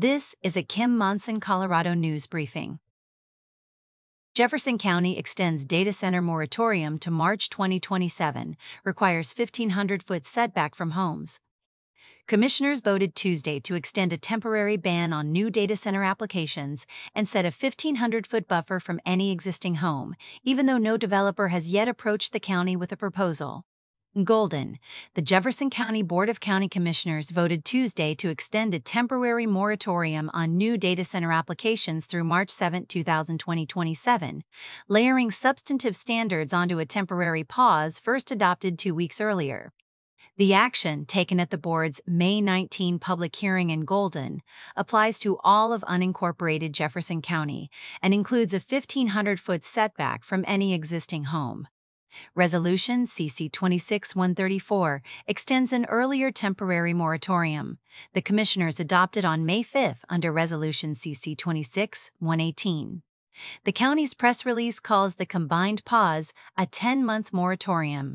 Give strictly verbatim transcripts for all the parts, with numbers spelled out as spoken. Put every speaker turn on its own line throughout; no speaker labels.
This is a Kim Monson, Colorado news briefing. Jefferson County extends data center moratorium to March twenty twenty-seven, requires fifteen hundred foot setback from homes. Commissioners voted Tuesday to extend a temporary ban on new data center applications and set a fifteen hundred foot buffer from any existing home, even though no developer has yet approached the county with a proposal. Golden, the Jefferson County Board of County Commissioners voted Tuesday to extend a temporary moratorium on new data center applications through March seventh, twenty twenty-seven, layering substantive standards onto a temporary pause first adopted two weeks earlier. The action, taken at the board's May nineteenth public hearing in Golden, applies to all of unincorporated Jefferson County and includes a fifteen hundred foot setback from any existing home. Resolution C C twenty-six one thirty-four extends an earlier temporary moratorium. The Commissioners adopted on May fifth under Resolution C C twenty-six one eighteen. The county's press release calls the combined pause a ten-month moratorium.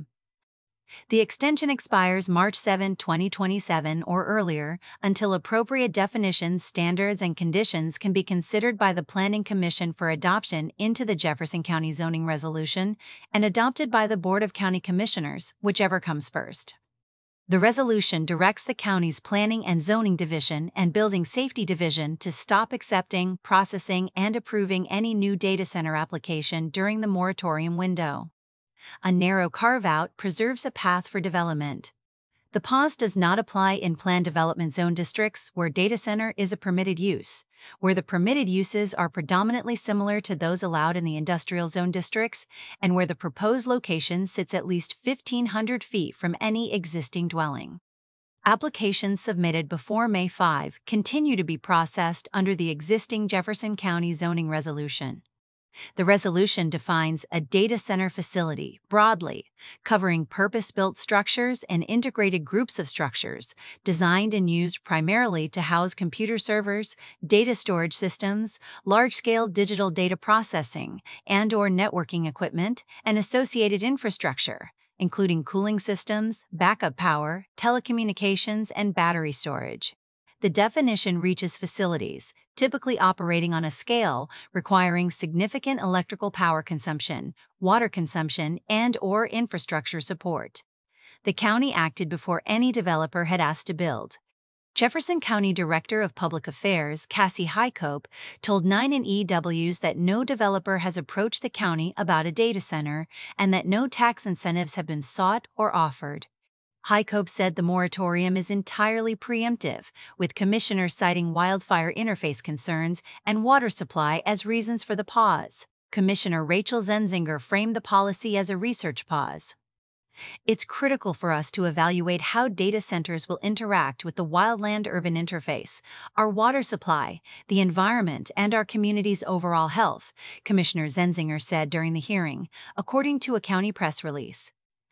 The extension expires March seventh, twenty twenty-seven or earlier until appropriate definitions, standards, and conditions can be considered by the Planning Commission for adoption into the Jefferson County Zoning Resolution and adopted by the Board of County Commissioners, whichever comes first. The resolution directs the county's Planning and Zoning Division and Building Safety Division to stop accepting, processing, and approving any new data center application during the moratorium window. A narrow carve-out preserves a path for development. The pause does not apply in planned development zone districts where data center is a permitted use, where the permitted uses are predominantly similar to those allowed in the industrial zone districts, and where the proposed location sits at least fifteen hundred feet from any existing dwelling. Applications submitted before May fifth continue to be processed under the existing Jefferson County zoning resolution. The resolution defines a data center facility broadly, covering purpose-built structures and integrated groups of structures designed and used primarily to house computer servers, data storage systems, large-scale digital data processing, and/or networking equipment, and associated infrastructure, including cooling systems, backup power, telecommunications, and battery storage. The definition reaches facilities, typically operating on a scale requiring significant electrical power consumption, water consumption, and/or infrastructure support. The county acted before any developer had asked to build. Jefferson County Director of Public Affairs, Cassie Highcope, told nine N E Ws that no developer has approached the county about a data center and that no tax incentives have been sought or offered. Highcope said the moratorium is entirely preemptive, with commissioners citing wildfire interface concerns and water supply as reasons for the pause. Commissioner Rachel Zenzinger framed the policy as a research pause. It's critical for us to evaluate how data centers will interact with the wildland-urban interface, our water supply, the environment, and our community's overall health, Commissioner Zenzinger said during the hearing, according to a county press release.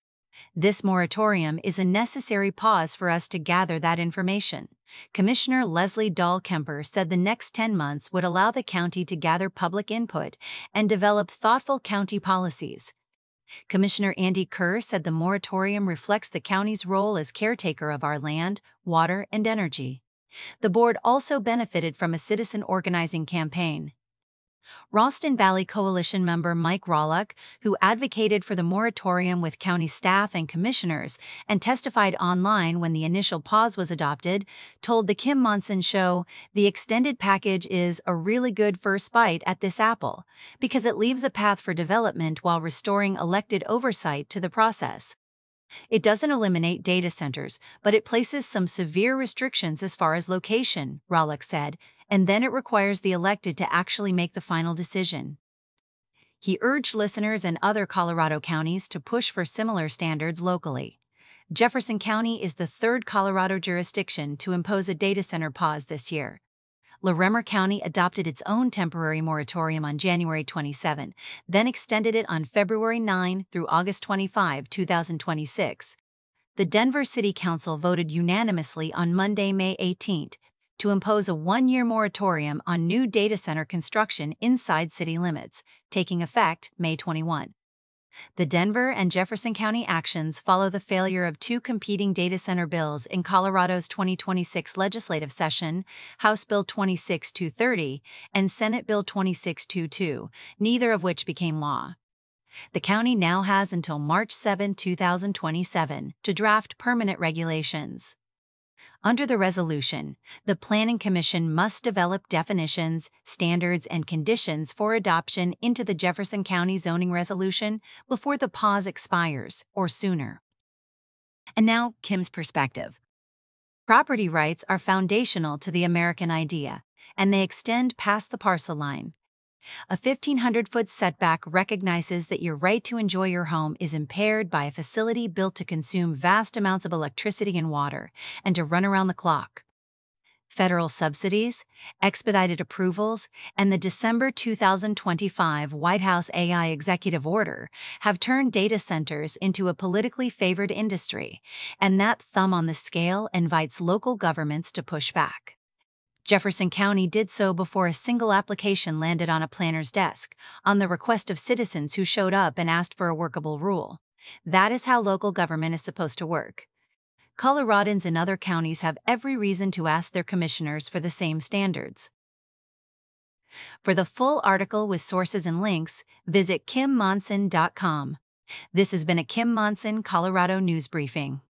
This moratorium is a necessary pause for us to gather that information. Commissioner Leslie Dahl-Kemper said the next ten months would allow the county to gather public input and develop thoughtful county policies. Commissioner Andy Kerr said the moratorium reflects the county's role as caretaker of our land, water, and energy. The board also benefited from a citizen organizing campaign. Ralston Valley Coalition member Mike Rawluck, who advocated for the moratorium with county staff and commissioners and testified online when the initial pause was adopted, told The Kim Monson Show, "The extended package is a really good first bite at this apple, because it leaves a path for development while restoring elected oversight to the process. It doesn't eliminate data centers, but it places some severe restrictions as far as location," Rawluck said, "and then it requires the elected to actually make the final decision." He urged listeners and other Colorado counties to push for similar standards locally. Jefferson County is the third Colorado jurisdiction to impose a data center pause this year. Larimer County adopted its own temporary moratorium on January twenty-seventh, then extended it on February ninth through August twenty-fifth, twenty twenty-six. The Denver City Council voted unanimously on Monday, May eighteenth, to impose a one-year moratorium on new data center construction inside city limits, taking effect May twenty-first. The Denver and Jefferson County actions follow the failure of two competing data center bills in Colorado's twenty twenty-six legislative session, House Bill twenty-six two thirty and Senate Bill twenty-six twenty-two, neither of which became law. The county now has until March seventh, two thousand twenty-seven to draft permanent regulations. Under the resolution, the Planning Commission must develop definitions, standards, and conditions for adoption into the Jefferson County zoning resolution before the pause expires, or sooner. And now, Kim's perspective. Property rights are foundational to the American idea, and they extend past the parcel line. A fifteen hundred foot setback recognizes that your right to enjoy your home is impaired by a facility built to consume vast amounts of electricity and water, and to run around the clock. Federal subsidies, expedited approvals, and the December two thousand twenty-five White House A I executive order have turned data centers into a politically favored industry, and that thumb on the scale invites local governments to push back. Jefferson County did so before a single application landed on a planner's desk, on the request of citizens who showed up and asked for a workable rule. That is how local government is supposed to work. Coloradans in other counties have every reason to ask their commissioners for the same standards. For the full article with sources and links, visit kim monson dot com. This has been a Kim Monson Colorado News Briefing.